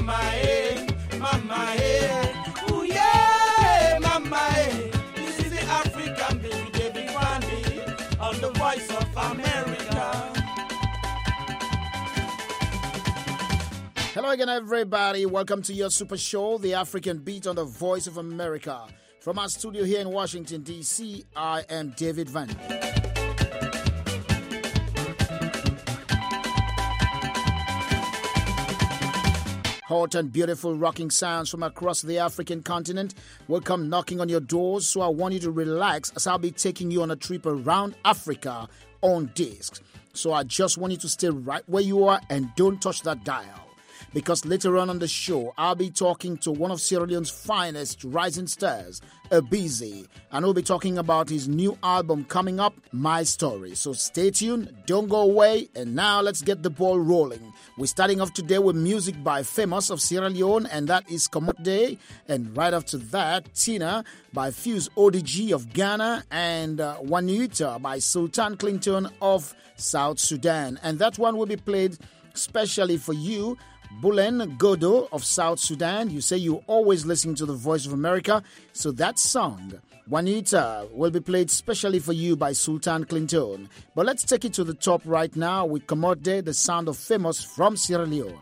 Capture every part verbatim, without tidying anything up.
mama, eh, mama, eh. Ooh, yeah, mama, eh. This is the African baby, David Wande, on the Voice of America. Hello again, everybody. Welcome to your super show, The African Beat on the Voice of America. From our studio here in Washington, D C, I am David Wande. Hot and beautiful rocking sounds from across the African continent will come knocking on your doors, so I want you to relax as I'll be taking you on a trip around Africa on discs. So I just want you to stay right where you are and don't touch that dial. Because later on on the show, I'll be talking to one of Sierra Leone's finest rising stars, Abizi, and we'll be talking about his new album coming up, My Story. So stay tuned, don't go away, and now let's get the ball rolling. We're starting off today with music by Famous of Sierra Leone, and that is Komode. And right after that, Tina by Fuse O D G of Ghana, and uh, Wanuita by Sultan Clinton of South Sudan. And that one will be played specially for you, Bulen Godo of South Sudan. You say you always listen to the Voice of America, so that song, Juanita, will be played specially for you by Sultan Clinton. But let's take it to the top right now with Komode, the sound of Famous from Sierra Leone.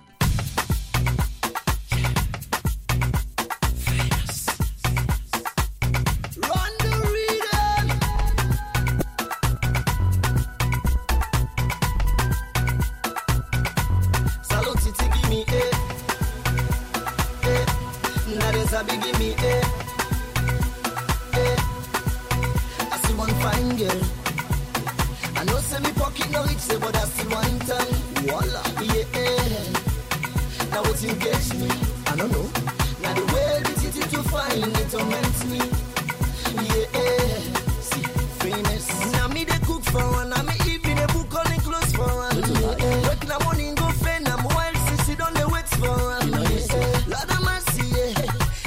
Give me eh, eh. I see one fine girl. I know say me pocket no rich, say but I still want time. Voila, yeah, eh. Now what you get me? I don't know. Now the way the titty to find it torments me. Yeah, eh. See, famous. Now me they cook for one. Now me even a book on the clothes for one. Yeah, eh. But now money go fend. I'm wild, see, she done the wait for one. Yeah, Lord of mercy, yeah.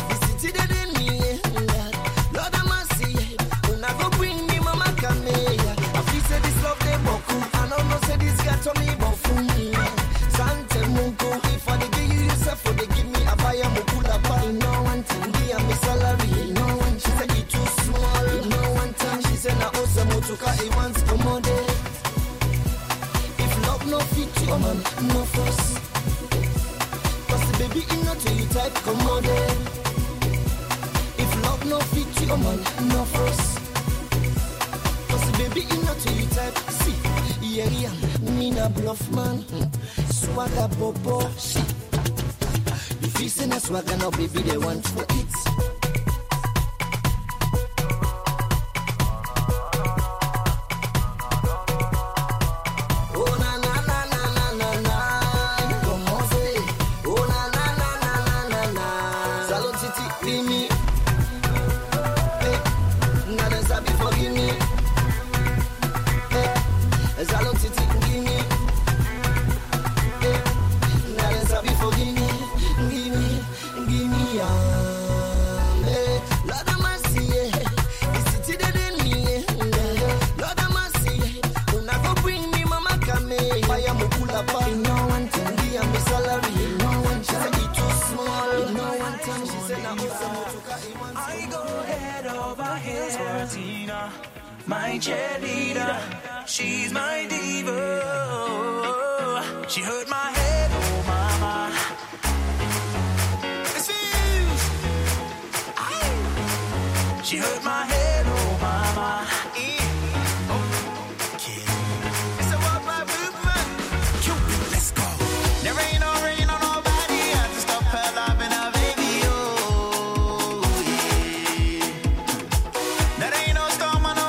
To me, but for me, Sante Mungo, if I give you yourself, for they give me a buy a mukula buy. No one time, give me salary. No one, she said it too small. No one time, she said na osa motuka it wants Komode. If love no fit you, man, no force. Cause the baby in not you type Komode. If love no fit you, man, no force. Cause the baby in not you type. See, yeah, yeah. Mina bluff man, swagger bobo. If you say na swagger now, baby, they want for it. Oh na na na na na na na, come on say. Oh na na na na na na na. Salon City, give me. Hey, now there's a before give me. Hey, Salon City. My cheerleader, she's my diva. She hurt my head, oh mama. It's Fuse. Aye. She hurt my head, oh mama. Yeah. Okay. It's a worldwide movement. Cupid, let's go. There ain't no rain on nobody. I have to stop her loving her baby, oh yeah. There ain't no storm on no.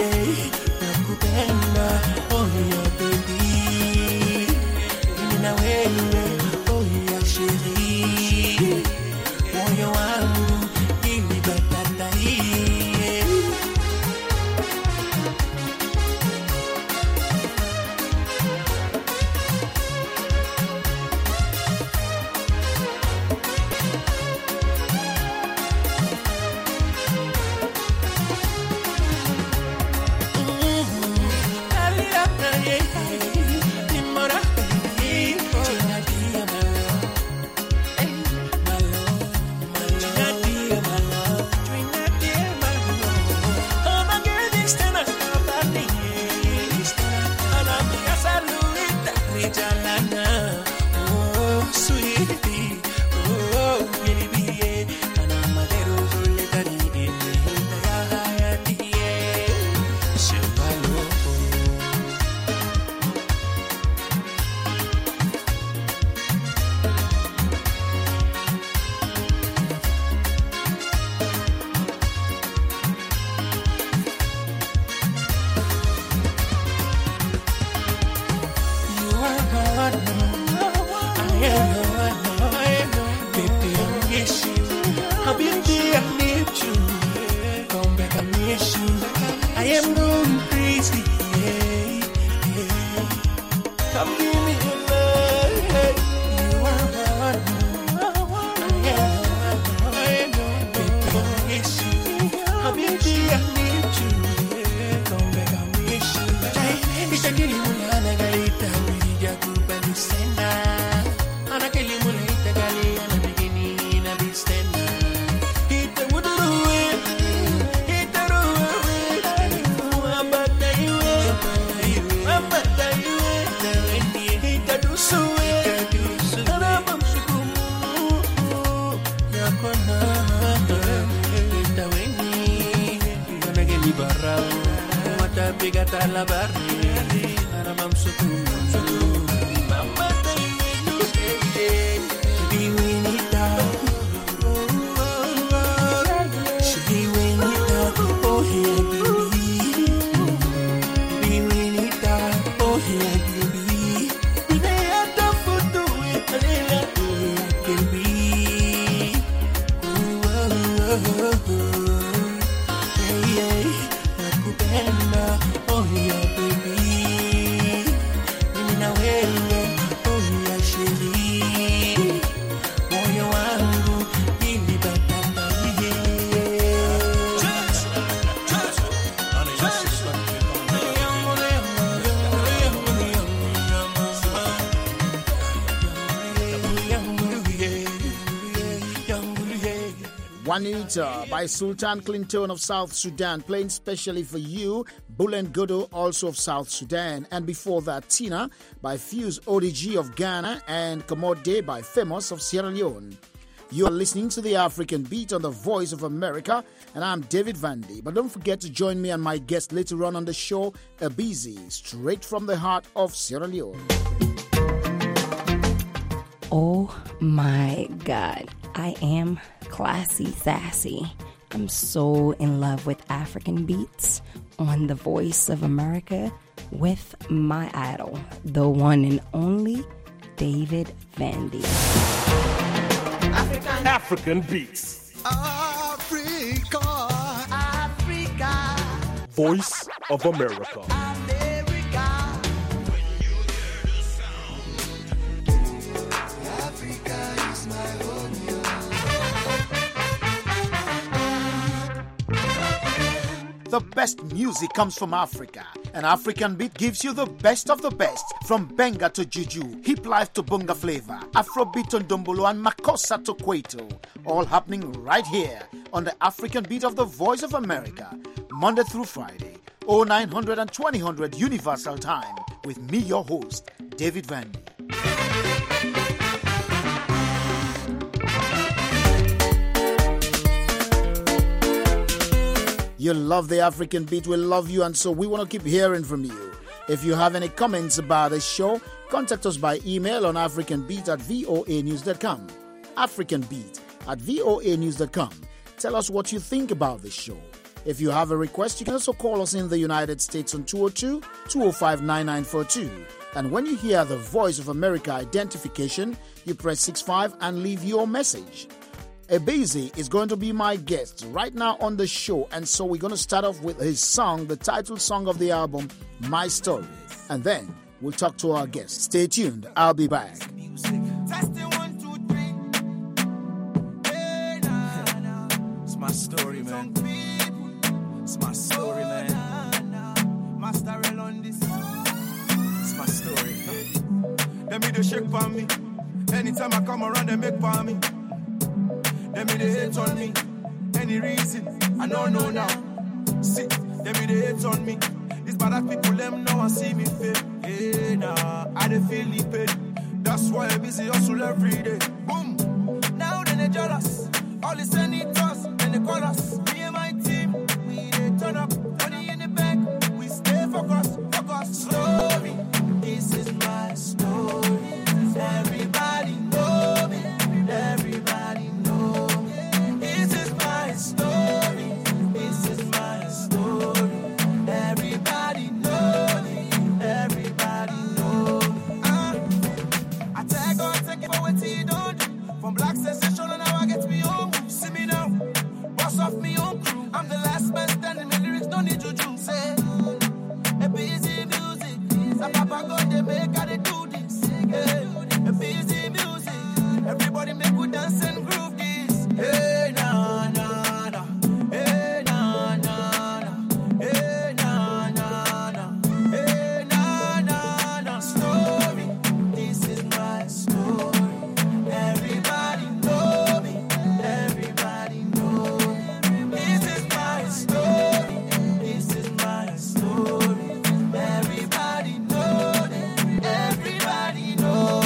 nakupenda, oh yeah baby, na wewe, oh yeah chérie, moyo wangu ilibadata hii. Juanita by Sultan Clinton of South Sudan, playing specially for you. Bulen Godo, also of South Sudan. And before that, Tina by Fuse O D G of Ghana and Komode by Famous of Sierra Leone. You are listening to the African Beat on the Voice of America, and I'm David Vandy. But don't forget to join me and my guest later on on the show, Abizi, straight from the heart of Sierra Leone. Oh my God, I am classy, sassy. I'm so in love with African beats on the Voice of America with my idol, the one and only David Vandy. African, African Beats. Africa, Africa, Voice of America. America. When you hear the sound, Africa is my home. The best music comes from Africa, and African Beat gives you the best of the best, from Benga to Juju, Hip Life to Bunga Flavor, Afrobeat to Ndombolo, and Makossa to Kwaito, all happening right here on the African Beat of the Voice of America, Monday through Friday, oh nine hundred and twenty hundred Universal Time, with me, your host, David Vandy. You love the African Beat, we love you, and so we want to keep hearing from you. If you have any comments about the show, contact us by email on africanbeat at voa news dot com. African Beat at voa news dot com. Tell us what you think about the show. If you have a request, you can also call us in the United States on two oh two, two oh five, nine nine four two. And when you hear the Voice of America identification, you press six five and leave your message. Ebeze is going to be my guest right now on the show, and so we're going to start off with his song, the title song of the album, My Story. And then we'll talk to our guest. Stay tuned. I'll be back. It's my story, man. It's my story, man. Master on this. It's my story. Let me do shake for me. Anytime I come around, they make for me. Let me they hate on me. Any reason, I don't know now. See, let me they hate on me. These bad people, them know and see me fail. Hey, nah, I dey feel the pain. That's why I busy hustle every day. Boom. Now then they jealous. All the senators and they call us. Me and my team, we they turn up. Money in the bank, we stay focused. Focus. Story. This is my story. Everybody know me. Everybody know me. This is my story. This is my story. Everybody know me. Everybody know me. Uh, I tell God, take it for what he don't do. From black sensation and now I get me home. See me now, boss off me own crew. I'm the last man standing. My lyrics don't need juju. Say, a busy music. Some papa God they make how they do this. Hey, a busy music. Everybody make good dance and groove this. Hey, na na na. Hey, na na na. Hey, na na na. Hey, na na na. Story. This is my story. Everybody know me. Everybody know me. This is my story. This is my story. Everybody know me. Everybody know.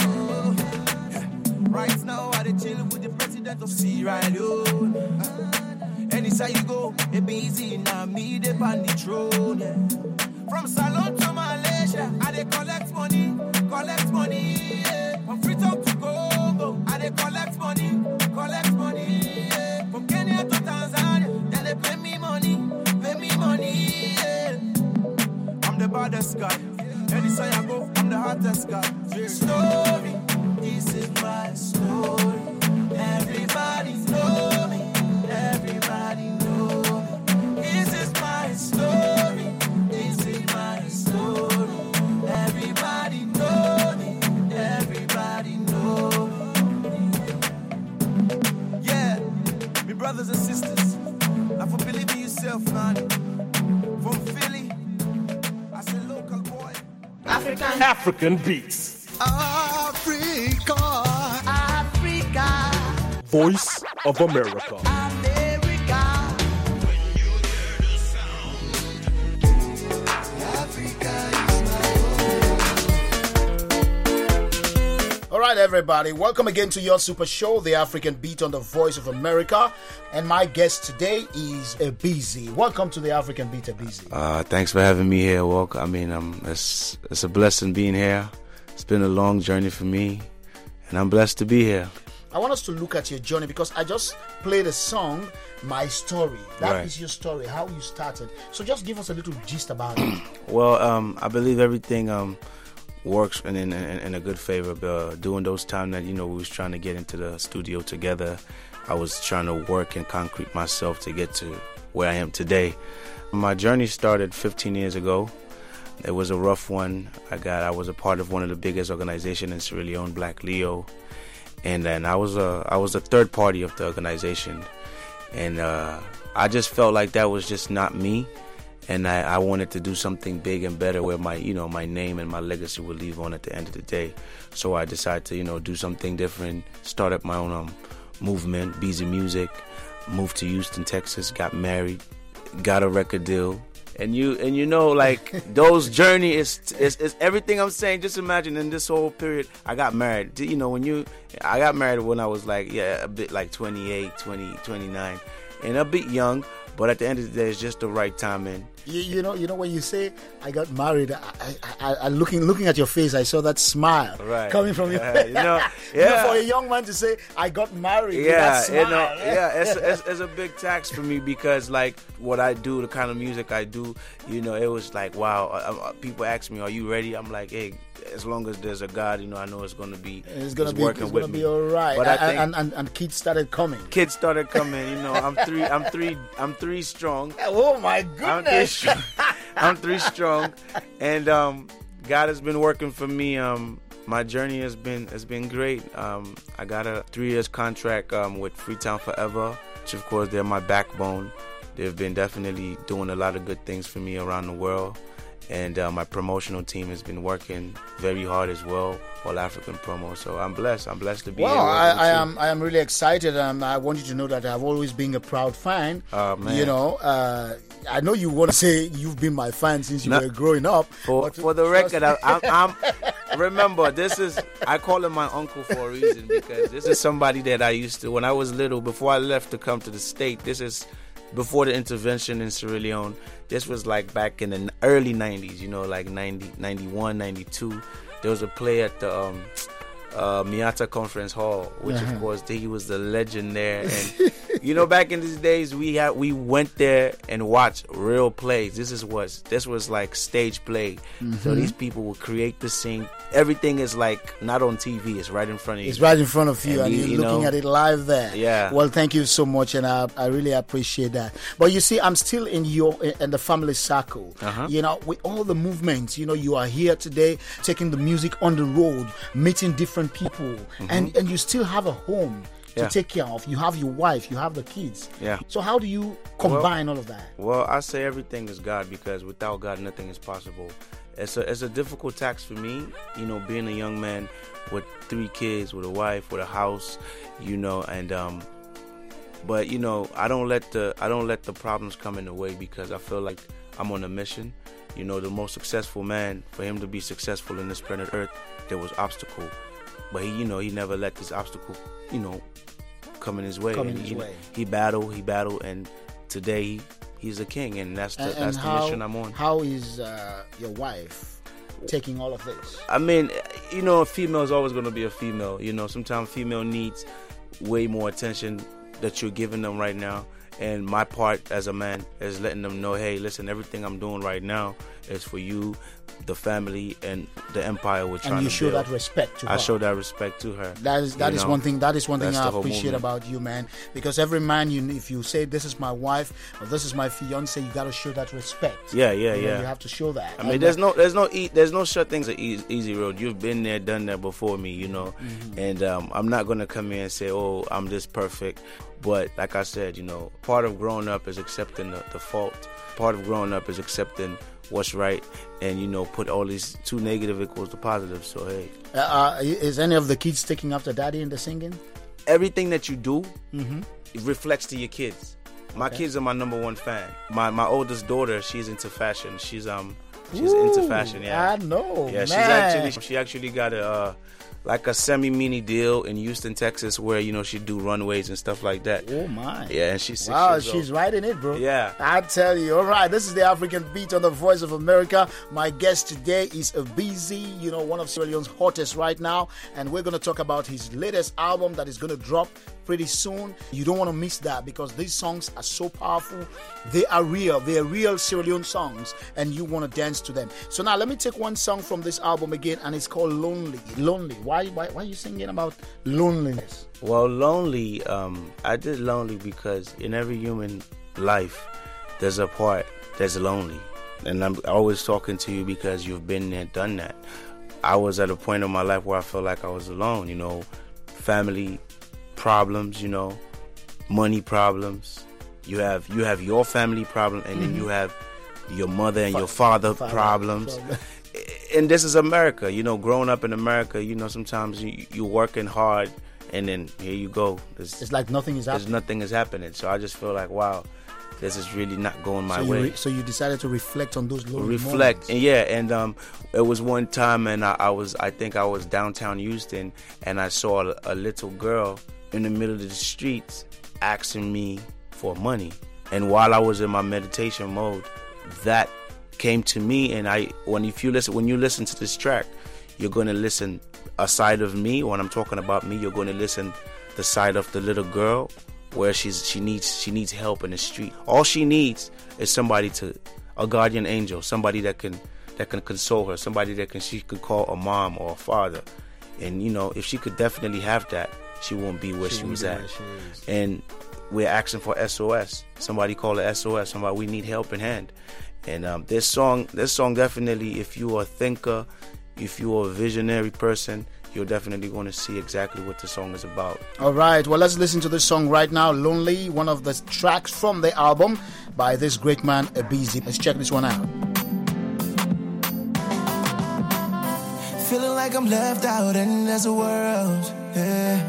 Right now, I dey chillin' with the president of Sierra Leone. Anytime you go, it be easy now. Me dey on the throne. Yeah. From Salon to Malaysia, I dey collect money, collect money. Yeah. From Freetown to Congo, I dey collect money, collect money. Yeah. From Kenya to Tanzania, then they pay me money, pay me money. Yeah. I'm the baddest guy. Anytime I go, I'm the hottest guy. Yeah. Story. This is my story. Everybody know me. Everybody know me. This is my story. This is my story. Everybody know me. Everybody know me. Yeah, me brothers and sisters. I for believe in yourself, man. From Philly, I say local boy. African. African Beats. Africa, Africa, Voice of America. America. Africa is my All right, everybody. Welcome again to your super show, The African Beat on the Voice of America. And my guest today is Ebeze. Welcome to The African Beat, Ebeze. Uh, thanks for having me here, Walk. I mean, um, it's, it's a blessing being here. It's been a long journey for me, and I'm blessed to be here. I want us to look at your journey because I just played a song, My Story. That Right. is your story, how you started. So just give us a little gist about it. Well, um, I believe everything um, works in, in, in a good favor. Uh, during those times that, you know, we was trying to get into the studio together, I was trying to work and concrete myself to get to where I am today. My journey started fifteen years ago. It was a rough one. I got. I was a part of one of the biggest organizations in Sierra Leone, Black Leo, and then I was a I was a third party of the organization, and uh, I just felt like that was just not me, and I, I wanted to do something big and better where my you know my name and my legacy would live on at the end of the day. So I decided to you know do something different, start up my own um, movement, Ebeze Music, moved to Houston, Texas, got married, got a record deal. And you and you know, like, those journey is, is is everything I'm saying. Just imagine in this whole period, I got married. You know, when you, I got married when I was like, yeah, a bit like twenty-eight, twenty, twenty-nine, and a bit young. But at the end of the day, it's just the right timing. You, you know, you know when you say I got married, I, I, I, I looking looking at your face, I saw that smile Right. coming from your Uh, face. you know, You know, yeah. for a young man to say I got married, with Yeah, that you know, smile, yeah, it's, it's it's a big tax for me because like what I do, the kind of music I do, you know, it was like wow. Uh, uh, people ask me, "Are you ready?" I'm like, "Hey, as long as there's a God, you know, I know it's gonna be, It's gonna it's be, working it's with gonna me." be all right. But I and, think and, and and kids started coming. kids started coming. You know, I'm three, I'm three, I'm three strong. Oh my I'm three goodness! strong. I'm three strong, and um, God has been working for me. Um, my journey has been has been great. Um, I got a three years contract um, with Freetown Forever, which of course they're my backbone. They've been definitely doing a lot of good things for me around the world, and uh, my promotional team has been working very hard as well. All African promo. So I'm blessed. I'm blessed to be Well, here. I, working with I you. am I am really excited. Um, I want you to know that I've always been a proud fan. Oh, man. You know, uh, I know you want to say you've been my fan since you No. were growing up. For, but for the trust record, me- I, I'm, I'm. Remember, this is. I call him my uncle for a reason because this is somebody that I used to. When I was little, before I left to come to the state, this is before the intervention in Sierra Leone. This was like back in the early nineties. You know, like ninety, ninety-one, ninety-two. There was a play at the. Um, Uh, Miata Conference Hall, which Uh-huh. of course he was the legend there, and you know back in these days we had we went there and watched real plays. This is what this was like stage play. So these people would create the scene. Everything is like not on T V; it's right in front of you. It's right in front of you, and, And you- you're you looking know, at it live there. Yeah. Well, thank you so much, and I, I really appreciate that. But you see, I'm still in your in the family circle. Uh-huh. You know, with all the movements, you know, you are here today, taking the music on the road, meeting different people, and and you still have a home to Yeah. take care of. You have your wife, you have the kids. Yeah. So how do you combine all of that? Well, I say everything is God because without God, nothing is possible. It's a it's a difficult task for me, you know, being a young man with three kids, with a wife, with a house, you know, and um, but you know, I don't let the I don't let the problems come in the way because I feel like I'm on a mission. You know, the most successful man, for him to be successful in this planet Earth, there was obstacle, but he, you know, he never let this obstacle, you know, come in his way. Come in And his he, way. He battled, he battled, and today he, he's a king, and that's the And, that's and the how, mission I'm on. how is uh, your wife taking all of this? I mean, you know, a female is always going to be a female. You know, sometimes female needs way more attention that you're giving them right now. And my part as a man is letting them know, hey, listen, everything I'm doing right now is for you, the family, and the empire we're trying And you to show build. that respect to I her. show that respect to her. That is that You is know, one thing. That is one thing that's I the whole appreciate movement. about you, man. Because every man, you if you say this is my wife or this is my fiance, you got to show that respect. Yeah, yeah, You know, yeah. You have to show that. I mean, And, there's uh, no, there's no, e- there's no short things an easy, easy road. You've been there, done that before me, you know. Mm-hmm. And um, I'm not gonna come in and say, oh, I'm this perfect. But like I said, you know, part of growing up is accepting the, the fault. Part of growing up is accepting what's right, and you know, put all these two negative equals to positive. So hey, uh, uh, is any of the kids taking after daddy in the singing? everything that you do it reflects to your kids. My Okay. kids are my number one fan. My my oldest daughter, she's into fashion. She's um she's into fashion. Yeah, I know. Yeah, she's man. actually she actually got a uh, like a semi mini deal in Houston, Texas, where you know she do runways and stuff like that. Oh my. Yeah, and she's six Wow, years she's old. riding it, bro. Yeah. I tell you. All right, this is the African Beat on the Voice of America. My guest today is Abizi, you know, one of Sierra Leone's hottest right now. And we're going to talk about his latest album that is going to drop pretty soon. You don't want to miss that because these songs are so powerful. They are real. They are real Sierra Leone songs, and you want to dance to them. So now let me take one song from this album again, and it's called Lonely. Lonely. Why, why, why are you singing about loneliness? Well, lonely. Um, I did lonely because in every human life, there's a part that's lonely, and I'm always talking to you because you've been there, done that. I was at a point in my life where I felt like I was alone. You know, family problems. You know, money problems. You have you have your family problem, and then you have your mother and your father, Father problems. problem. And this is America, you know, growing up in America, you know, sometimes you, you're working hard and then here you go. There's, It's like nothing is there's happening. nothing is happening. So I just feel like, wow, this is really not going my So you, way. re- so you decided to reflect on those lonely Reflect. moments. And yeah, and um, it was one time and I, I was, I think I was downtown Houston and I saw a, a little girl in the middle of the streets asking me for money. And while I was in my meditation mode, that came to me, and I when if you listen when you listen to this track, you're going to listen a side of me. When I'm talking about me, you're going to listen the side of the little girl where she's she needs she needs help in the street. All she needs is somebody to a guardian angel, somebody that can that can console her, somebody that can she could call a mom or a father. And you know, if she could definitely have that, she won't be where she, she was at. She and we're asking for S O S. Somebody call it S O S. Somebody, we need help in hand. And um, this song, this song definitely, if you are a thinker, if you are a visionary person, you're definitely going to see exactly what the song is about. All right, well, let's listen to this song right now, Lonely, one of the tracks from the album by this great man, Ebizi. Let's check this one out. Feeling like I'm left out and there's a world, yeah.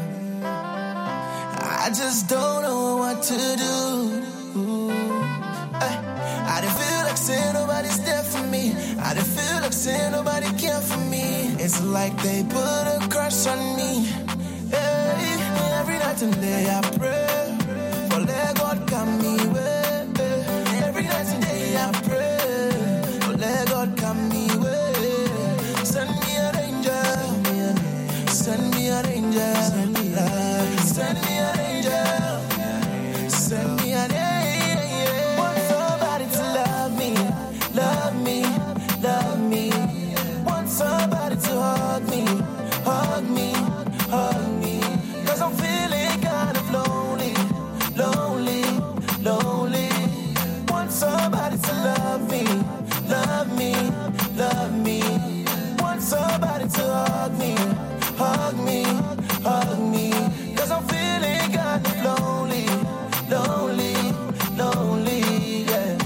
I just don't know what to do. Ooh. I didn't feel like saying nobody's there for me. I didn't feel like saying nobody care for me. It's like they put a curse on me. Hey, every night and day I pray for let God come me way. Every night and day I pray for let God come me way. Send me an angel, send me an angel, send me an angel, send me an angel, send me an angel. Want somebody to love me, love me, love me. Want somebody to hug me, hug me, hug me. Cause I'm feeling kind of lonely, lonely, lonely. Want somebody to love me, love me, love me. Want somebody to hug me, hug me, hug me. Cause I'm feeling kind of lonely, lonely, lonely, yeah.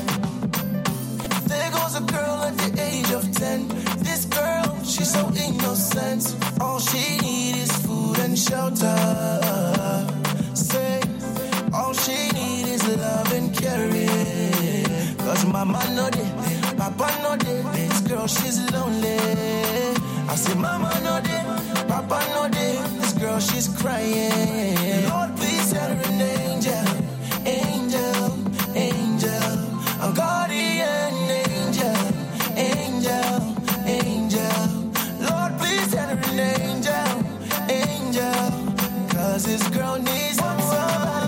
There goes a girl at the age of ten. This girl, she's so innocent. All she needs is food and shelter. Say, all she needs is love and caring. Cause mama know that, papa know that. This girl, she's lonely. I say mama know that, papa know that. This girl, she's crying. Lord, please send her an angel, angel, angel, a guardian angel, angel, angel. Lord, please send her an angel, angel. Cause this girl needs somebody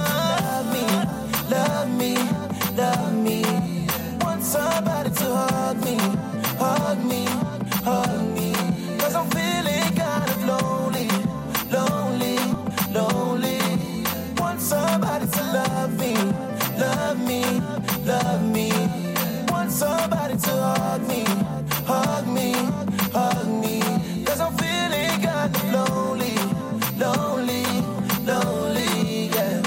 to love me, love me, love me. Want somebody to hug me, hug me, hug me. Cause I'm feeling kind of lonely, lonely, lonely. Want somebody to love me, love me, love me. Want somebody to hug me, hug me, hug me. Cause I'm feeling kind of lonely, lonely, lonely, yeah.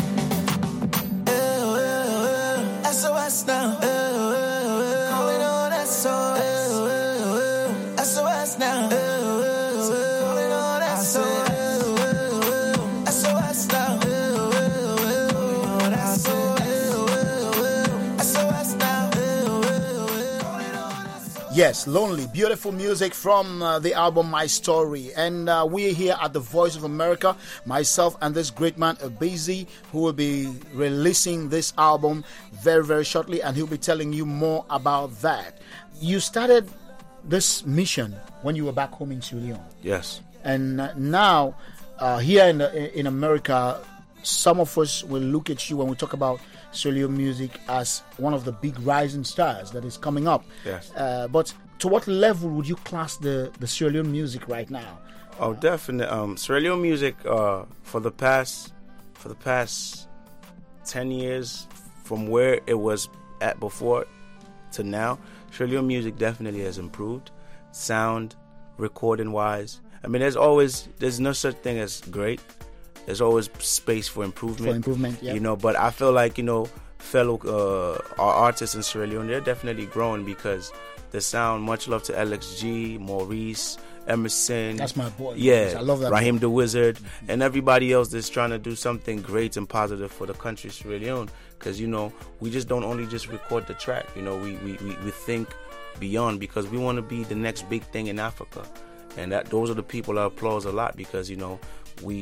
Ew, ew, ew. S O S now. Ew, ew, ew. Calling on S O S. Ew, ew, ew. S O S now. Ew, ew, ew. Calling on S O S. Ew, ew, ew. S O S now. Ew, ew, ew. S O S. Ew, ew, ew. S O S now. Ew, ew, ew. Calling on S O S. Yes, Lonely, beautiful music from uh, the album My Story. And uh, we're here at the Voice of America, myself and this great man, Ebizi, who will be releasing this album very, very shortly, and he'll be telling you more about that. You started this mission when you were back home in Sierra Leone. Yes. And uh, now, uh, here in, the, in America, some of us will look at you when we talk about Sierra Leone music as one of the big rising stars that is coming up. Yes. Uh, but to what level would you class the, the Sierra Leone music right now? Oh, definitely. Um, Sierra Leone music uh, for the past for the past ten years, from where it was at before to now, Sierra Leone music definitely has improved, sound, recording wise. I mean, there's always there's no such thing as great. There's always space for improvement. For improvement, yeah. You know, but I feel like, you know, fellow uh, our artists in Sierra Leone, they're definitely growing because the sound, much love to L X G, Maurice, Emerson. That's my boy. Yeah, I love that. Raheem the Wizard, and everybody else that's trying to do something great and positive for the country, Sierra Leone. Because, you know, we just don't only just record the track. You know, we, we, we, we think beyond because we want to be the next big thing in Africa. And that those are the people I applaud a lot because, you know, we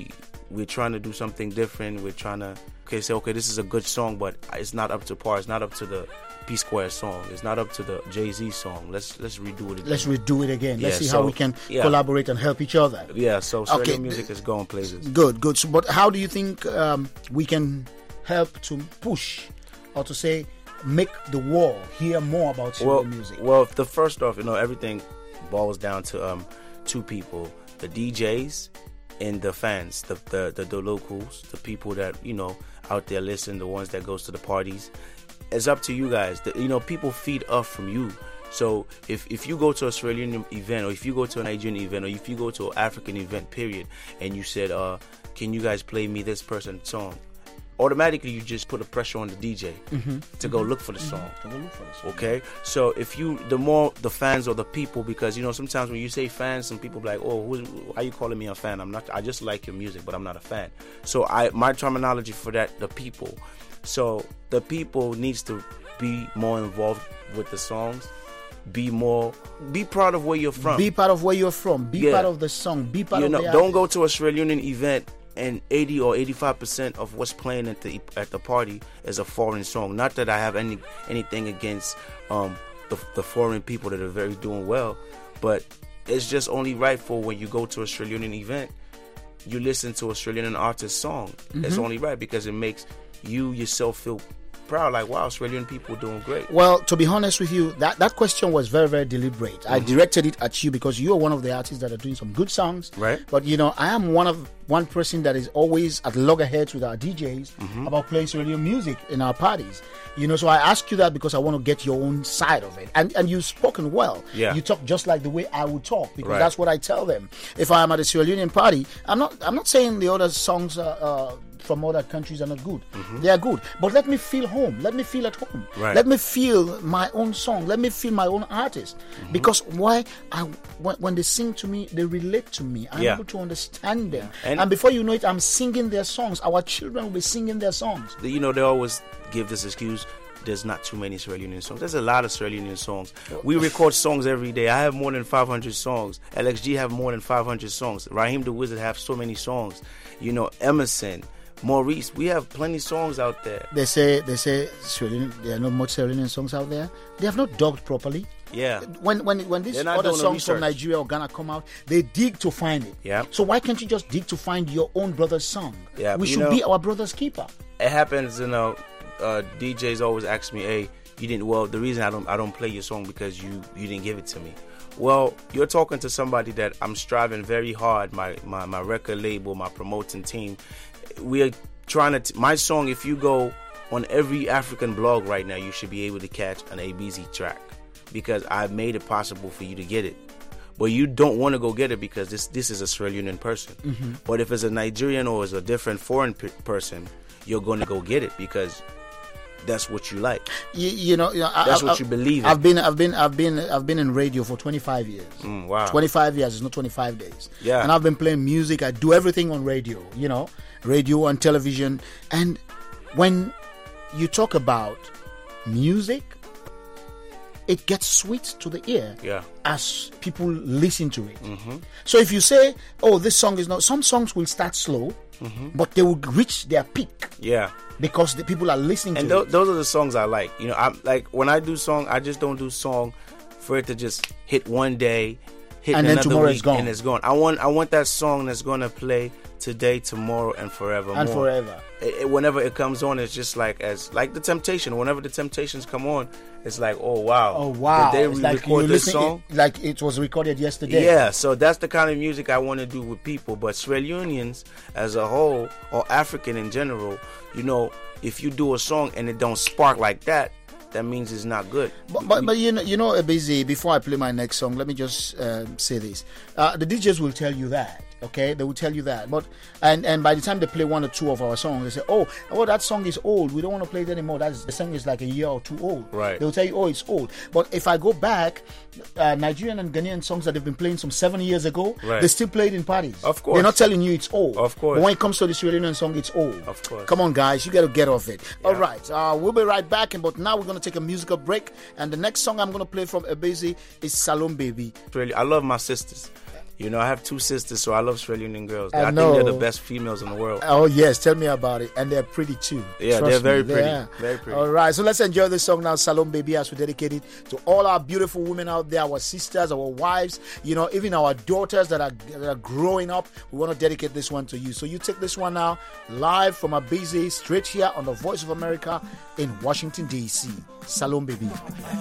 we're trying to do something different. We're trying to okay say okay, this is a good song, but it's not up to par. It's not up to the P Square song. It's not up to the Jay-Z song. Let's let's redo it again. Let's redo it again. Let's Yeah, see so- how we can yeah. collaborate and help each other. Yeah, so Sierra Okay, Leone music is going places. Good, good. So, but how do you think um, we can help to push or to say make the world hear more about Sierra Well, Leone music? well, the first off, you know, everything boils down to um two people: the D Js and the fans, the the the, the locals, the people that you know out there listen, the ones that goes to the parties. It's up to you guys. The, you know, people feed off from you. So if, if you go to a Sierra Leone event, or if you go to a Nigerian event, or if you go to an African event, period, and you said, uh, can you guys play me this person's song? Automatically, you just put a pressure on the D J Mm-hmm. to go look for the song. To go look for the song. Okay, so if you, the more the fans or the people, because you know sometimes when you say fans, some people be like, oh, who, why you calling me a fan? I'm not. I just like your music, but I'm not a fan. So I, my terminology for that, the people. So the people needs to be more involved with the songs, be more, be proud of where you're from. Be part of where you're from. Be Yeah. part of the song. Be part you of know, the don't go to a Sierra Leone event and eighty or eighty-five percent of what's playing at the at the party is a foreign song. Not that I have any anything against um, the, the foreign people that are very doing well, but it's just only right for when you go to a Sierra Leone event, you listen to a Sierra Leone artist song. Mm-hmm. It's only right because it makes you yourself feel proud, like wow, Sierra Leone people are doing great. Well, to be honest with you, that, that question was very, very deliberate. I directed it at you because you are one of the artists that are doing some good songs. Right. But, you know, I am one of one person that is always at loggerheads with our D Js about playing Sierra Leone music in our parties. You know, so I ask you that because I want to get your own side of it. And and you've spoken well. Yeah. You talk just like the way I would talk because Right. that's what I tell them. If I am at a Sierra Leone party, I'm not I'm not saying the other songs are, uh, from other countries are not good. They are good. But let me feel home. Let me feel at home. Right. Let me feel my own song. Let me feel my own artist. Because why? I, when, when they sing to me, they relate to me. I'm Yeah. able to understand them. And- And, before you know it, I'm singing their songs. Our children will be singing their songs. You know, they always give this excuse. There's not too many Sierra Leone songs. There's a lot of Sierra Leone songs. We record songs every day. I have more than five hundred songs. L X G have more than five hundred songs. Raheem the Wizard have so many songs. You know, Emerson, Maurice, we have plenty songs out there. They say they say Sierra Leone, there are not much Sierra Leone songs out there. They have not dogged properly. Yeah. When when when these They're not other doing the songs from research. Nigeria or Ghana come out, they dig to find it. Yeah. So why can't you just dig to find your own brother's song? Yeah, We but you should know- be our brother's keeper. It happens, you know. Uh, D Js always ask me, "Hey, you didn't." Well, the reason I don't I don't play your song because you you didn't give it to me. Well, you're talking to somebody that I'm striving very hard. My my my record label, my promoting team, we are trying to. T- my song, if you go on every African blog right now, you should be able to catch an A B Z track because I've made it possible for you to get it. But you don't want to go get it because this this is a Sierra Leonean person. Mm-hmm. But if it's a Nigerian or it's a different foreign p- person, you're going to go get it because that's what you like. You, you know, you know, I- That's I- what I- you believe in. I've been, I've been, I've been, I've been in radio for twenty-five years. Mm, wow. twenty-five years is not twenty-five days. Yeah. And I've been playing music. I do everything on radio. You know, radio and television. And when you talk about music, it gets sweet to the ear. Yeah. As people listen to it. So if you say, "Oh, this song is not," some songs will start slow, but they will reach their peak Yeah. because the people are listening And to th- it. those are the songs I like. You know, I'm like when I do song, I just don't do song for it to just hit one day, hit And then another tomorrow week, it's gone. and it's gone. I want I want that song that's gonna play today, tomorrow, and forever. And forever. It, it- whenever it comes on, it's just like as like the Temptation. Whenever the Temptations come on, it's like oh wow, Oh wow! Did they It's like re-record you this listen- song? it- like it was recorded yesterday. Yeah, so that's the kind of music I want to do with people. But Sierra Leoneans as a whole, or African in general, you know, if you do a song and it don't spark like that, that means it's not good. But, but, but you know, you know, busy. Before I play my next song, let me just um, say this: uh, the D Js will tell you that. Okay, they will tell you that. But and and by the time they play one or two of our songs, they say, "Oh, oh, that song is old. We don't want to play it anymore. That's the song is like a year or two old." Right. They'll tell you, "Oh, it's old." But if I go back, uh, Nigerian and Ghanaian songs that they've been playing some seven years ago, Right. they still play it in parties. Of course. They're not telling you it's old. Of course. But when it comes to the Sierra Leonean song, it's old. Of course. Come on, guys, you got to get off it. All right, uh, we'll be right back. And but now we're going to take a musical break. And the next song I'm going to play from Ebezi is Salon Baby. Really, I love my sisters. You know, I have two sisters, so I love Sierra Leonean girls. I I, know. think they're the best females in the world. Oh, yes. Tell me about it. And they're pretty too. Yeah, Trust they're very me. pretty. They are. Very pretty. All right. So let's enjoy this song now, Salome Baby, as we dedicate it to all our beautiful women out there, our sisters, our wives, you know, even our daughters that are, that are growing up. We want to dedicate this one to you. So you take this one now, live from a busy, straight here on the Voice of America in Washington, D C. Salome Baby.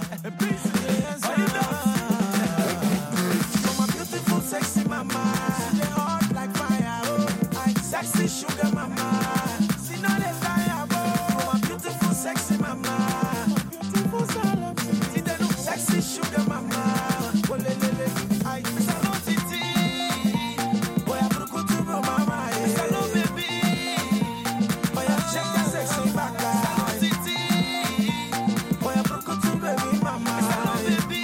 Sexy mama, they hot like fire, oh, I sexy sugar mama, see no they fire, oh, a beautiful sexy mama, beautiful salad, see they look sexy sugar mama, oh le le le, I salon titi, boy I broke to mama, salon baby, boy I check that sexy baka, salon titi, boy I broke to baby mama, salon baby.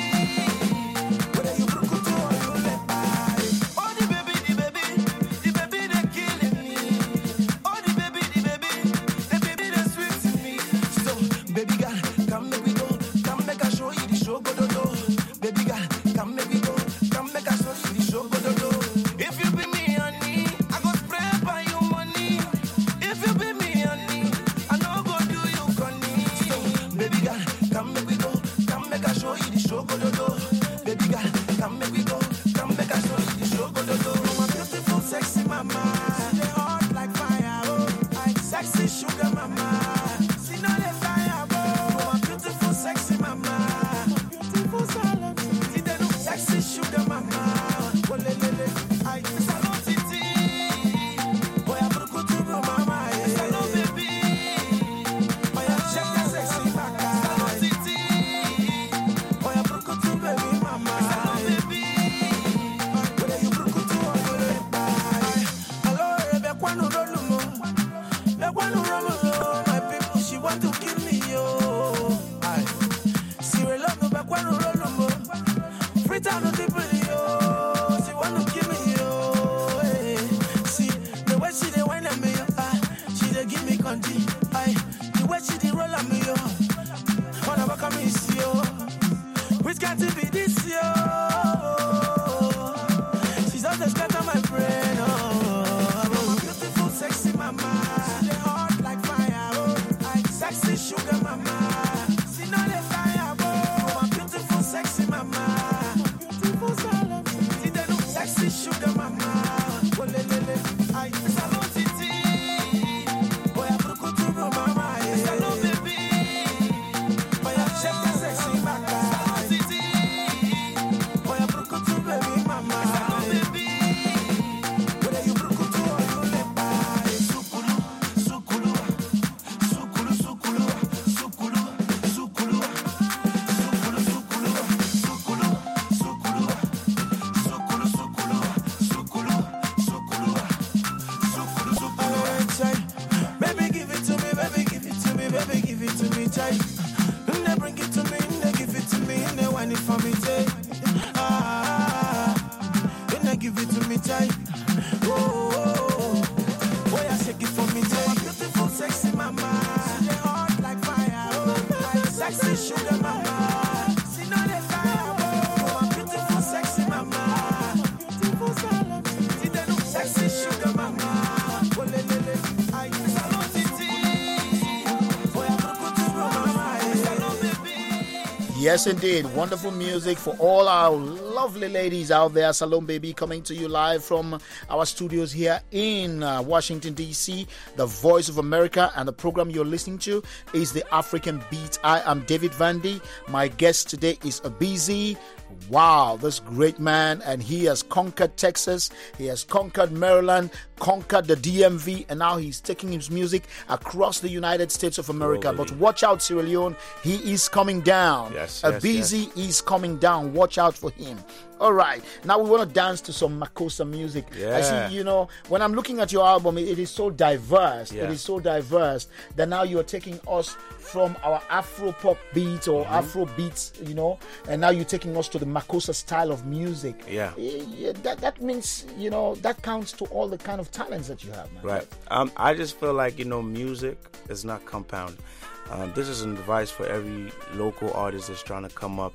Yes, indeed. Wonderful music for all our lovely ladies out there. Salome Baby coming to you live from our studios here in uh, Washington, D C, the Voice of America. And the program you're listening to is the African Beat. I am David Vandy. My guest today is Abizi. Wow, this great man, and he has conquered Texas, he has conquered Maryland, conquered the D M V, and now he's taking his music across the United States of America. Globally. But watch out, Sierra Leone, he is coming down. Yes, yes, Abizi yes. is coming down. Watch out for him. All right, now we want to dance to some Makossa music. Yeah. I see, you know, when I'm looking at your album, it, it is so diverse. Yeah. It is so diverse that now you're taking us from our Afro pop beats or Mm-hmm. Afro beats, you know, and now you're taking us to the Makossa style of music. Yeah. Yeah, that that means, you know, that counts to all the kind of talents that you have, man. Right. Um, I just feel like, you know, music is not compound. Um, this is an advice for every local artist that's trying to come up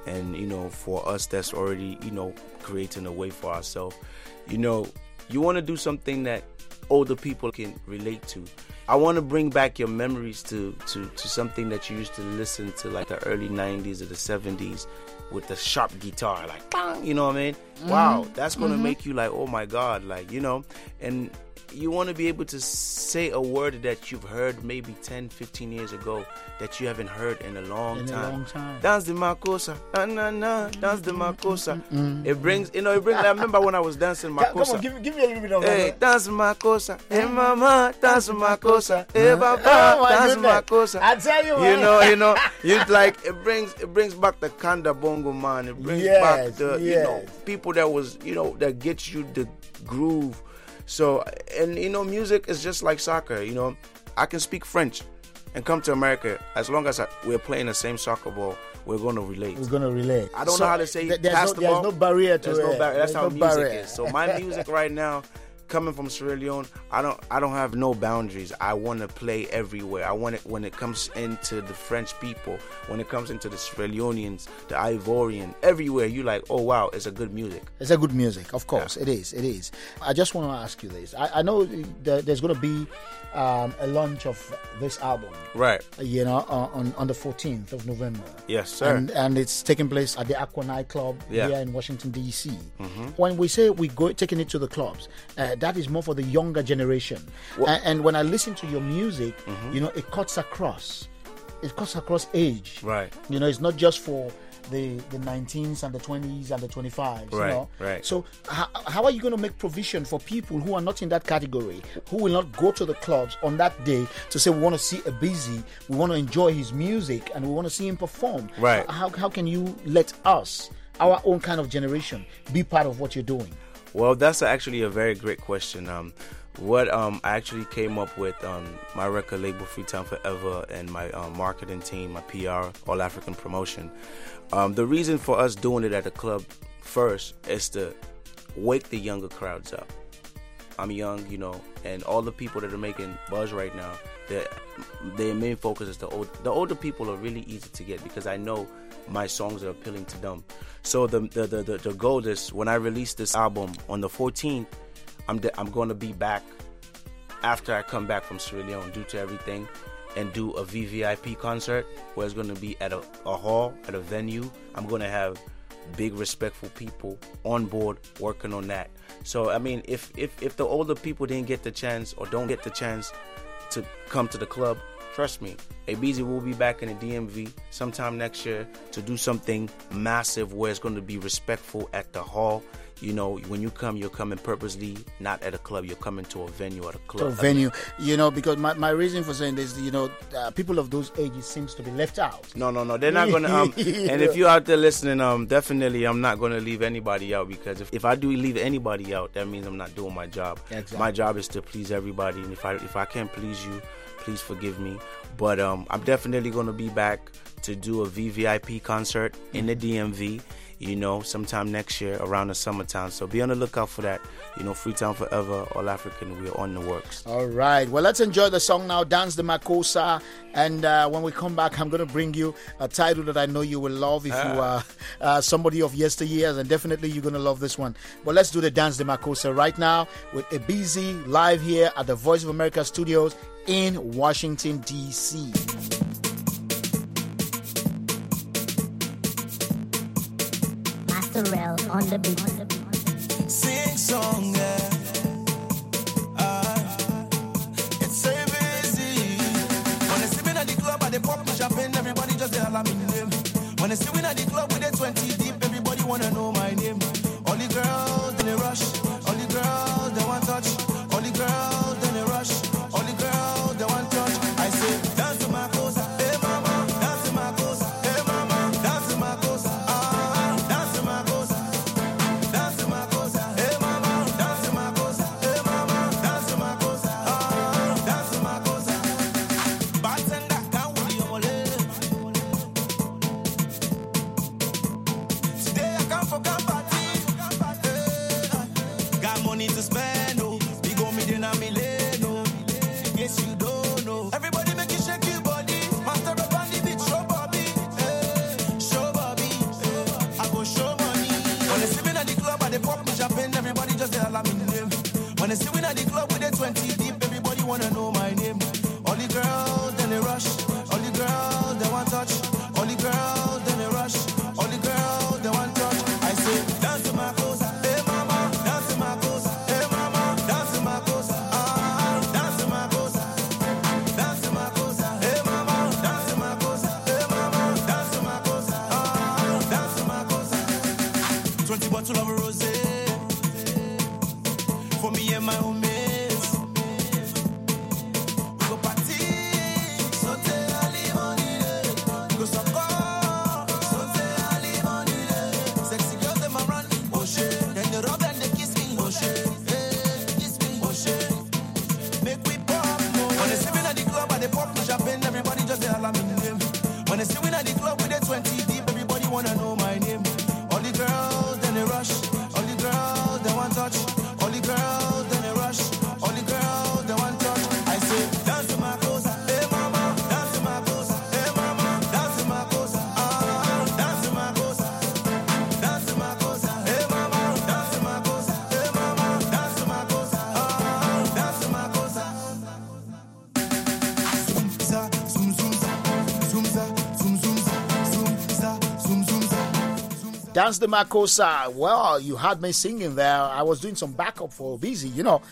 And, you know, for us that's already, you know, creating a way for ourselves, you know, you want to do something that older people can relate to. I want to bring back your memories to, to, to something that you used to listen to, like the early nineties or the seventies with the sharp guitar, like, bang, you know what I mean? Mm-hmm. Wow, that's going to mm-hmm. make you like, oh my God, like, you know, and you want to be able to say a word that you've heard maybe ten, fifteen years ago that you haven't heard in a long in time. A long time. Dance the Makossa, na na na, dance the Makossa. Mm-hmm. It brings, you know, it brings. I remember when I was dancing Makossa. Come on, give, give me a little bit of Hey, that. dance Makossa, hey mama, dance Makossa, hey baba, oh, dance goodness. Makossa. I tell you, you know, you know, you like it brings, it brings back the Kanda Bongo man. It brings yes, back the, yes. you know, people that was, you know, that gets you the groove. So, and you know, music is just like soccer. You know, I can speak French and come to America. As long as I, we're playing the same soccer ball, we're going to relate. We're going to relate. I don't so know how to say th- there's pass no, the there's ball. no barrier to there's it. No barrier. That's there's how no music barrier. is. So my music right now, coming from Sierra Leone, I don't I don't have no boundaries. I want to play everywhere. I want it when it comes into the French people, when it comes into the Sierra Leoneans, the Ivorian, everywhere. You like, oh wow, it's a good music. It's a good music, of course. Yeah. It is. It is. I just want to ask you this. I, I know th- there's going to be um, a launch of this album, right? You know, uh, on on the fourteenth of November. Yes, sir. And and it's taking place at the Aqua Nightclub yeah. here in Washington D C. Mm-hmm. When we say we go taking it to the clubs, uh, that is more for the younger generation. Well, and, and when I listen to your music, mm-hmm. you know, it cuts across. It cuts across age. Right. You know, it's not just for the the nineteens and the twenties and the twenty-fives. Right, you know? right. So how, how are you going to make provision for people who are not in that category, who will not go to the clubs on that day to say we want to see a busy, we want to enjoy his music, and we want to see him perform? Right. How how can you let us, our own kind of generation, be part of what you're doing? Well, that's actually a very great question. Um, what um, I actually came up with um, my record label, Freetown Forever, and my um, marketing team, my P R, All African Promotion. Um, the reason for us doing it at the club first is to wake the younger crowds up. I'm young, you know, and all the people that are making buzz right now, their main focus is the old. The older people are really easy to get because I know my songs are appealing to them. So the the the, the, the goal is when I release this album on the fourteenth, I'm de- I'm going to be back after I come back from Sierra Leone due to everything, and do a V V I P concert where it's going to be at a, a hall, at a venue. I'm going to have big, respectful people on board working on that. So, I mean, if, if, if the older people didn't get the chance or don't get the chance to come to the club, trust me, A B Z will be back in the D M V sometime next year to do something massive where it's going to be respectful at the hall. You know, when you come, you're coming purposely, not at a club. You're coming to a venue at a club. To a venue, you know, because my, my reason for saying this, you know, uh, people of those ages seems to be left out. No, no, no, they're not going to. Um, and if you're out there listening, um, definitely I'm not going to leave anybody out, because if, if I do leave anybody out, that means I'm not doing my job. Exactly. My job is to please everybody, and if I if I can't please you, please forgive me. But um, I'm definitely going to be back to do a V V I P concert in the D M V. You know, sometime next year around the summertime. So be on the lookout for that. You know, Freetown Forever, All African, we're on the works. All right. Well, let's enjoy the song now, Dance the Makossa. And uh, when we come back, I'm going to bring you a title that I know you will love if you are uh, somebody of yesteryears. And definitely you're going to love this one. But let's do the Dance the Makossa right now with A B Z live here at the Voice of America studios in Washington, D C On the beat. Sing song, yeah. Uh, it's so busy. When they see me at the club, I they pop my champagne, everybody just they holler me name. When they see me at the club with the twenty deep, everybody wanna know my name. All the girls, then they rush. All the girls, they want touch. All the girls, then they rush. All the girls, they want touch. I say, dance to my cosa, hey mama. Dance to my cosa, hey mama. Dance to my cosa, ah. Dance to my cosa. Dance to my cosa, hey mama. Dance to my cosa, hey mama. Dance to my cosa, ah. Dance to my cosa. Bartender, can't hold your mole. Today I come for gun party. they pop me champagne, everybody just yell at me name. When they see we at the club with the twenty deep, everybody wanna know my name. All the girls, then they rush. All the girls, they want touch. All the girls, then they rush. All the girls, they want touch. I say, dance to my cosa, hey mama, dance to my cosa, hey mama, dance to my cosa, ah, dance to my cosa, dance to my cosa, hey mama, dance to my cosa, hey mama, dance to my cosa, ah, dance to my cosa. Twenty bottle of rosé for me and my homies. We go party, sauté à limonade. We go soccer, sauté à limonade. Sexy girls them a run, oh shit. Then they rub and they kiss me, oh shit. Hey, kiss me, oh shit. Make we pop more. When they see me at the club, I they pop me champagne. Everybody just say I love me name. When they see me at the club with the twenty deep, everybody wanna know my name. All the girls, then they rush. All the girls, they want touch. All the girls, then they rush. All the girls, they want touch. I say, dance to my cosa, hey mama, dance to my cosa, hey mama, dance to my cosa, ah, dance to my cosa, dance to my cosa, hey mama, dance to my cosa, hey mama, dance to my cosa, ah, dance to my cosa. Zoom za, zoom zoom za, zoom za, zoom zoom za, zoom za, zoom zoom za. Dance the Makosa. Well, you had me singing there. I was doing some backup for Busy, you know.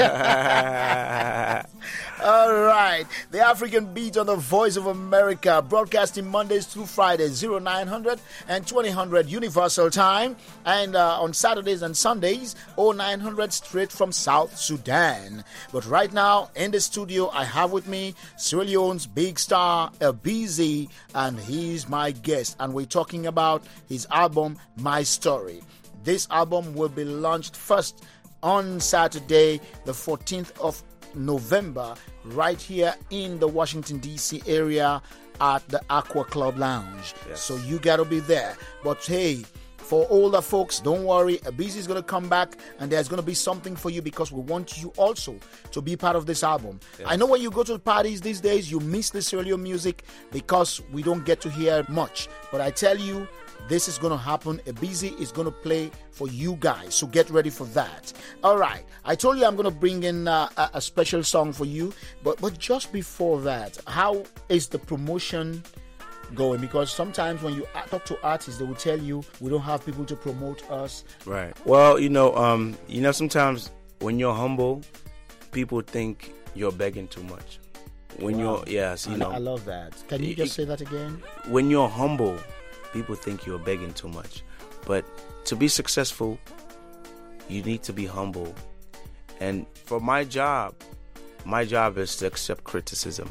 All right. The African Beat on the Voice of America, broadcasting Mondays through Fridays, nine hundred and twenty hundred Universal Time. And uh, on Saturdays and Sundays, nine hundred straight from South Sudan. But right now, in the studio, I have with me Sierra Leone's big star, Busy, and he's my guest. And we're talking about his album, My Story. This album will be launched first on Saturday, the fourteenth of November, right here in the Washington, D C area at the Aqua Club Lounge. Yes. So you got to be there. But hey, for older folks, don't worry. Busy is going to come back and there's going to be something for you because we want you also to be part of this album. Yes. I know when you go to parties these days, you miss the Sierra Leone music because we don't get to hear much. But I tell you, this is going to happen. Busy is going to play for you guys. So get ready for that. All right. I told you I'm going to bring in uh, a, a special song for you. But, but just before that, how is the promotion going? Because sometimes when you talk to artists, they will tell you we don't have people to promote us. Right. Well, you know, um, you know, sometimes when you're humble, people think you're begging too much. When Wow. you're, yes, you I, know. I love that. Can you It- just say that again? When you're humble, people think you're begging too much. But to be successful, you need to be humble. And for my job, my job is to accept criticism.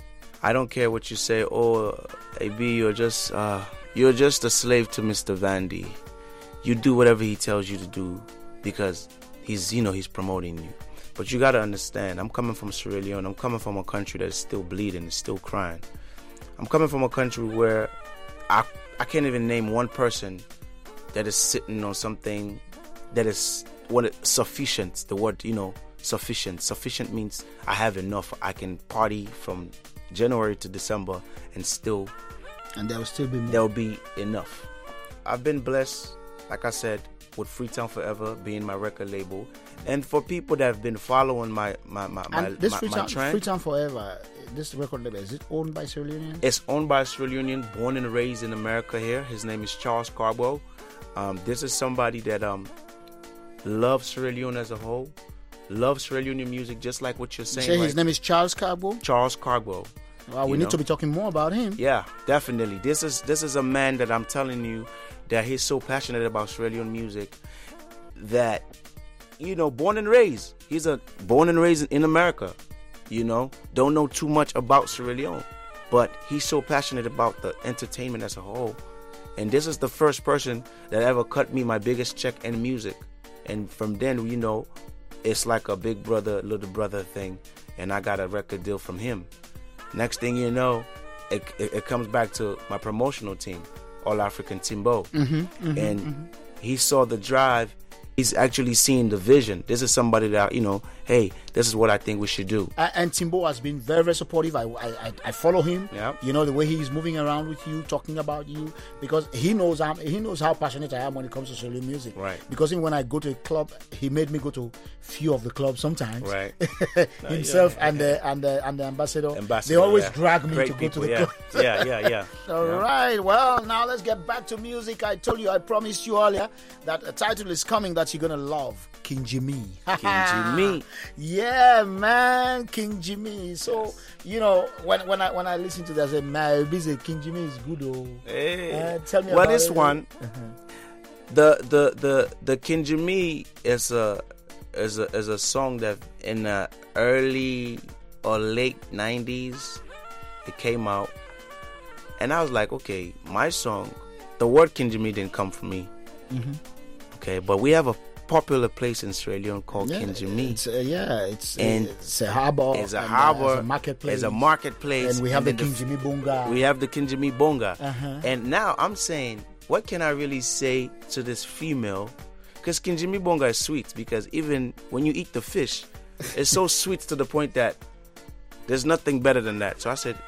I don't care what you say. Oh, A B, you're just uh, you're just a slave to Mister Vandy. You do whatever he tells you to do because he's, you know, he's promoting you. But you got to understand, I'm coming from Sierra Leone. I'm coming from a country that is still bleeding, is still crying. I'm coming from a country where I I can't even name one person that is sitting on something that is what it, sufficient. The word, you know, sufficient. Sufficient means I have enough. I can party from January to December and still And there will still be more. there will be enough. I've been blessed, like I said, with Freetown Forever being my record label. And for people that have been following my my my, my, And this my, my Freetown, trend, Freetown Forever, this record label, is it owned by Sierra Leonean? it's owned by a Sierra Leonean, born and raised in America here. His name is Charles Carbwell. Um, this is somebody that um loves Sierra Leone as a whole, loves Sierra Leonean music, just like what you're You saying. say his right? name is Charles Cabo? Charles Carbwell. Well, we You need know? to be talking more about him. Yeah, definitely. This is this is a man that I'm telling you that he's so passionate about Sierra Leone music that, you know, born and raised. He's a born and raised in America. You know, don't know too much about Sierra Leone, but he's so passionate about the entertainment as a whole. And this is the first person that ever cut me my biggest check in music. And from then, you know, it's like a big brother, little brother thing. And I got a record deal from him. Next thing you know, it, it, it comes back to my promotional team, All African Timbo. Mm-hmm, mm-hmm, and mm-hmm. he saw the drive. He's actually seeing the vision. This is somebody that, you know, hey, this is what I think we should do. Uh, and Timbo has been very, very supportive. I, I, I follow him. Yeah. You know the way he's moving around with you, talking about you, because he knows I'm, he knows how passionate I am when it comes to Sierra Leone music. Right. Because even when I go to a club, he made me go to few of the clubs sometimes. Right. Himself yeah. and the and the and the ambassador. Ambassador, they always yeah. drag me Great to go people, to the yeah. club. yeah, yeah, yeah. All yeah. right. Well, now let's get back to music. I told you, I promised you earlier that a title is coming that you're gonna love. King Jimmy. King Jimmy. Yeah, man, King Jimmy. So yes. you know, when when I when I listen to that, I say, man, busy King Jimmy is good. Oh, hey. uh, tell me well, about this it. one, uh-huh. the the the the King Jimmy is a is a is a song that in the early or late nineties it came out, and I was like, okay, my song, the word King Jimmy didn't come from me. Mm-hmm. Okay, but we have a popular place in Sierra Leone called yeah, King Jimmy. It's, uh, yeah, it's and it's a harbor. It's a and, harbor. Uh, it's a marketplace. It's a marketplace. And we have and the King Jimmy Bonga. We have the King Jimmy Bonga. Uh-huh. And now I'm saying, what can I really say to this female? Because King Jimmy Bonga is sweet. Because even when you eat the fish, it's so sweet to the point that there's nothing better than that. So I said,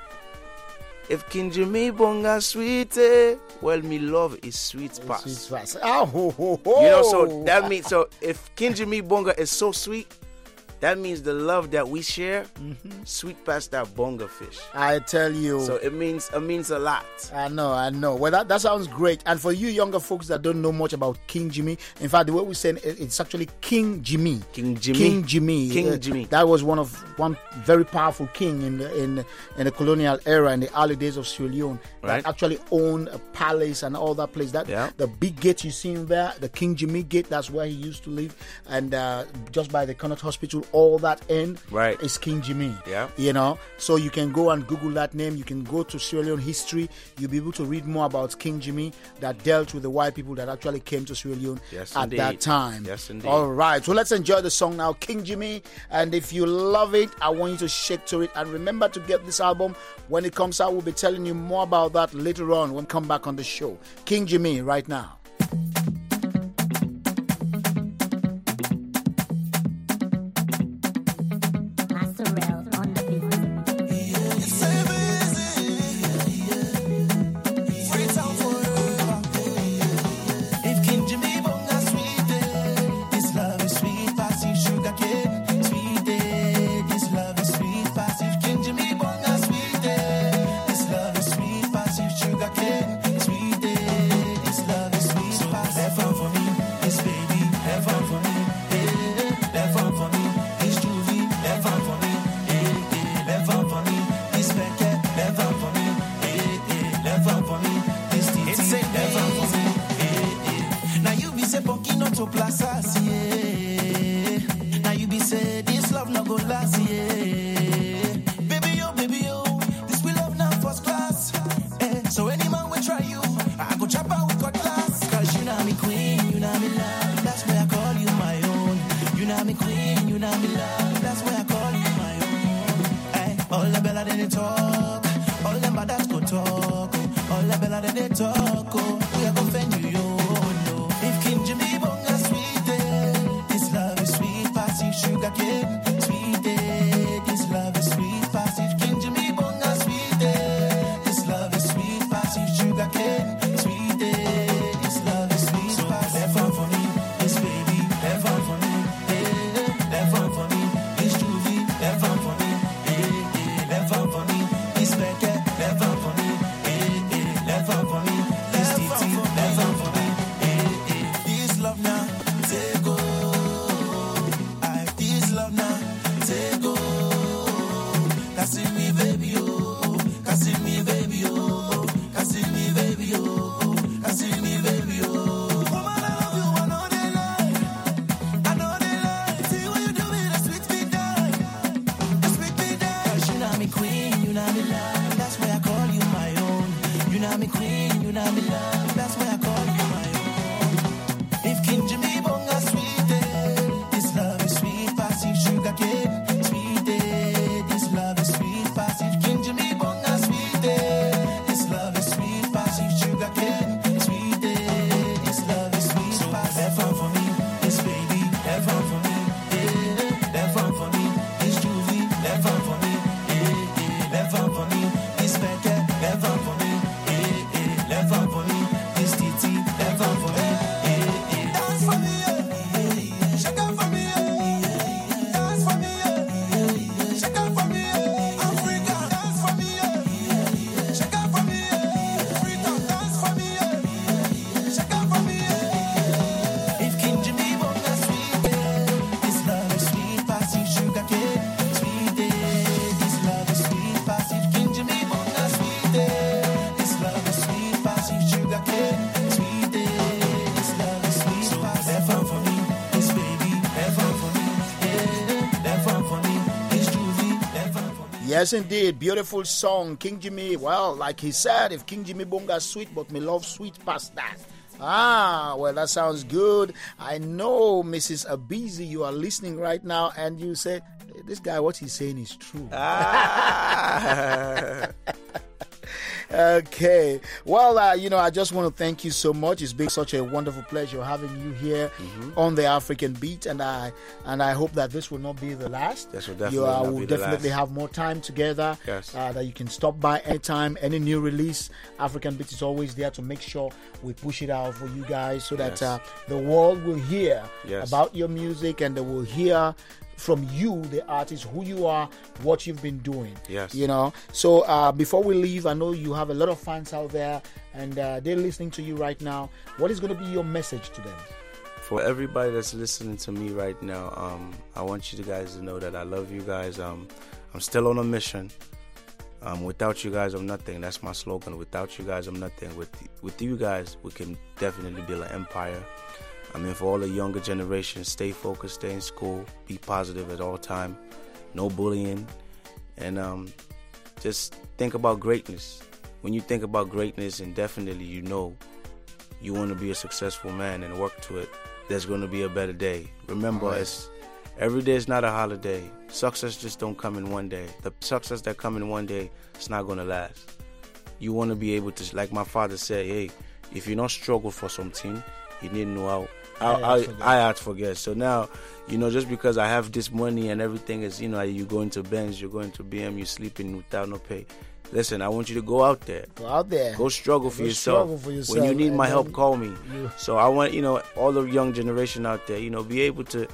if King Jimmy Bonga sweet, eh, well, me love is sweet pass. Sweet pass. Oh, ho, ho, ho. You know, so that means, so if King Jimmy Bonga is so sweet, that means the love that we share, mm-hmm. sweet past that bonga fish. I tell you. So it means it means a lot. I know, I know. Well, that, that sounds great. And for you younger folks that don't know much about King Jimmy, in fact, the way we say it, it's actually King Jimmy. King Jimmy. King Jimmy. King uh, Jimmy. That was one of one very powerful king in the in in the colonial era in the early days of Sierra Leone. Right. That actually owned a palace and all that place. That yeah. the big gate you see in there, the King Jimmy gate. That's where he used to live, and uh, just by the Connaught Hospital, all that end. Right. Is King Jimmy. Yeah. You know, so you can go and Google that name. You can go to Sierra Leone history. You'll be able to read more about King Jimmy that dealt with the white people that actually came to Sierra Leone yes, at indeed. that time. Yes, indeed. All right. So let's enjoy the song now, King Jimmy. And if you love it, I want you to shake to it. And remember to get this album when it comes out. We'll be telling you more about that later on when we come back on the show. King Jimmy right now. Talk, oh, we are gonna offend you, yo, no. If King Jimmy Bonga sweet, eh, Yes, indeed. Beautiful song. King Jimmy, well, like he said, if King Jimmy Bonga sweet, but me love sweet past that. Ah, well, that sounds good. I know, Missus Abizi, you are listening right now, and you say, this guy, what he's saying is true. Ah. Okay. Well, uh, you know, I just want to thank you so much. It's been such a wonderful pleasure having you here mm-hmm. on the African Beat, and I and I hope that this will not be the last. This will definitely you uh, not will be the definitely last. have more time together. Yes. Uh, that you can stop by anytime. Any new release, African Beat is always there to make sure we push it out for you guys, so that yes. uh, the world will hear yes. about your music, and they will hear from you, the artist, who you are, what you've been doing. Yes. You know. So uh, before we leave, I know you have a lot of fans out there, and uh, they're listening to you right now. What is going to be your message to them? For everybody that's listening to me right now, um, I want you guys to know that I love you guys. Um, I'm still on a mission. Um, without you guys, I'm nothing. That's my slogan. Without you guys, I'm nothing. With with you guys, we can definitely build an empire. I mean, for all the younger generation, stay focused, stay in school, be positive at all time, no bullying, and um, just think about greatness. When you think about greatness, and definitely you know you want to be a successful man and work to it, there's going to be a better day. Remember, right. it's, every day is not a holiday. Success just don't come in one day. The success that come in one day, it's not going to last. You want to be able to, like my father said, hey, if you don't struggle for something, you need to know how. I, I, I had to forget. So now, you know, just because I have this money and everything is, you know, you go into Benz, you're going to B M, you're sleeping without no pay. Listen, I want you to go out there. Go out there. Go struggle for, go yourself. Struggle for yourself. When you need my help, call me. You... So I want, you know, all the young generation out there, you know, be able to,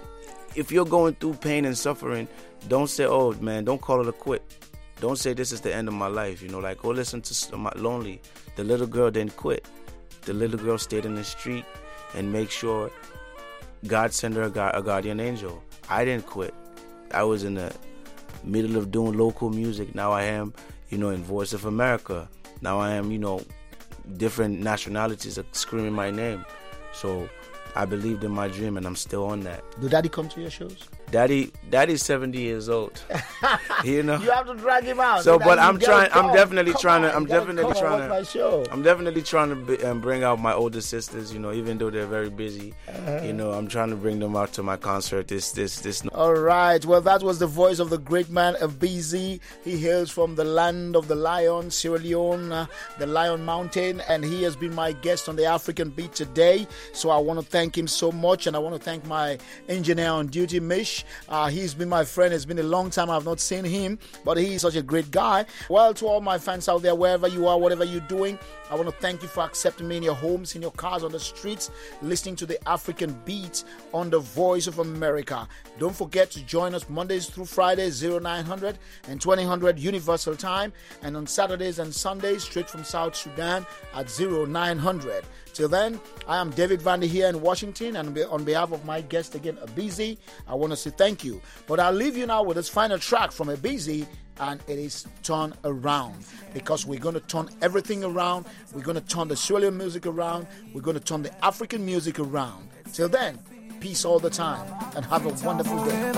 if you're going through pain and suffering, don't say, oh, man, don't call it a quit. Don't say this is the end of my life. You know, like, go listen to my Lonely. The little girl didn't quit. The little girl stayed in the street and make sure God sent her a, gu- a guardian angel. I didn't quit. I was in the middle of doing local music. Now I am, you know, in Voice of America. Now I am, you know, different nationalities are screaming my name. So I believed in my dream, and I'm still on that. Do Daddy come to your shows? Daddy, Daddy's seventy years old. You know, you have to drag him out. So, but I'm trying. Come, I'm definitely come trying on, to. I'm definitely trying to. Show. I'm definitely trying to be, um, bring out my older sisters. You know, even though they're very busy. Uh, you know, I'm trying to bring them out to my concert. This, this, this. All right. Well, that was the voice of the great man Abizi. He hails from the land of the lion, Sierra Leone, uh, the Lion Mountain, and he has been my guest on the African Beat today. So I want to thank him so much, and I want to thank my engineer on duty, Mish. Uh, he's been my friend. It's been a long time I've not seen him, but he's such a great guy. Well, to all my fans out there, wherever you are, whatever you're doing, I want to thank you for accepting me in your homes, in your cars, on the streets, listening to the African Beat on the Voice of America. Don't forget to join us Mondays through Fridays, oh nine hundred and twenty hundred Universal Time, and on Saturdays and Sundays, straight from South Sudan at oh nine hundred. Till then, I am David Vandy here in Washington, and on behalf of my guest again, Abizi, I want to say thank you. But I'll leave you now with this final track from Abizi, and it is Turn Around, because we're going to turn everything around. We're going to turn the Sierra Leone music around. We're going to turn the African music around. Till then, peace all the time, and have a wonderful day.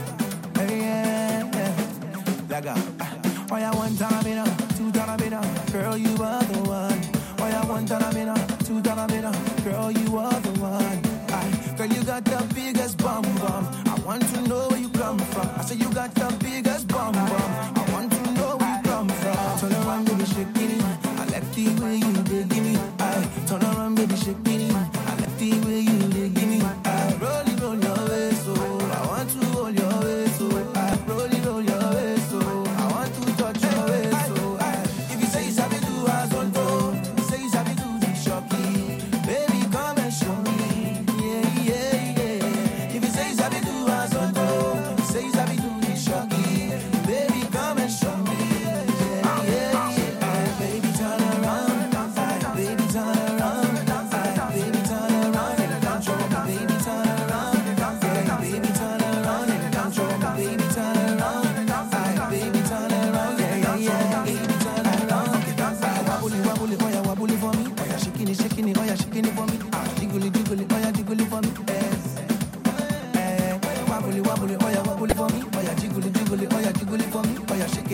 Girl, you are the one. Oh, yeah, one time I'm in a, two time I'm in a, girl, you are the one. I, girl, you got the biggest bum bum. I want to know where you come from. I say you got the biggest bum bum. I want to know where you come from. Turn around, baby, shake it. I like the way you did give me. I turn around, baby, shake it. I like the way you did give me. I roll it, roll your waist, so I want to hold your waist, so I roll it, roll your waist, so I want to touch your waist, so I, if you say it's happy to us on top. Wobbly, wobbly, oh yeah, wobbly for me. Oh yeah, jiggly, jiggly, oh yeah, jiggly for me. Oh yeah, shake.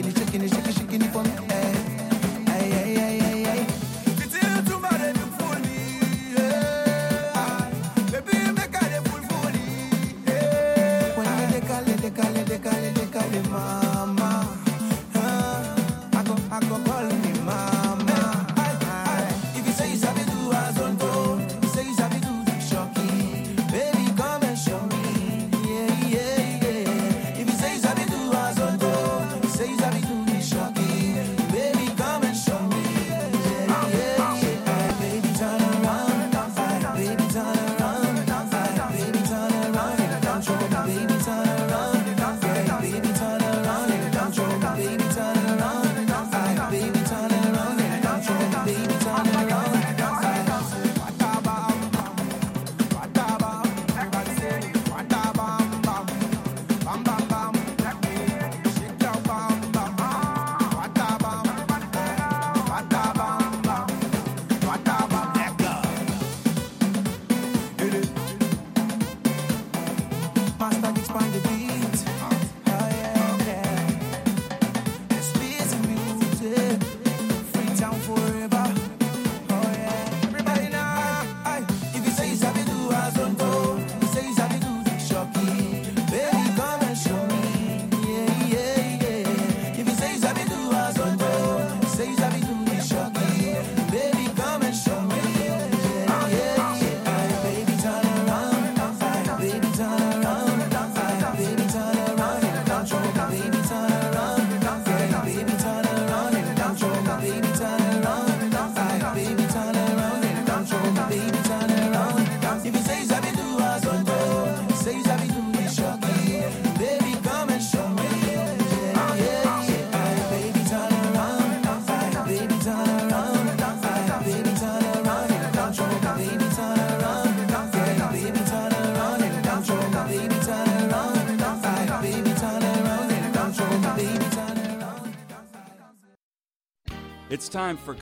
It's time for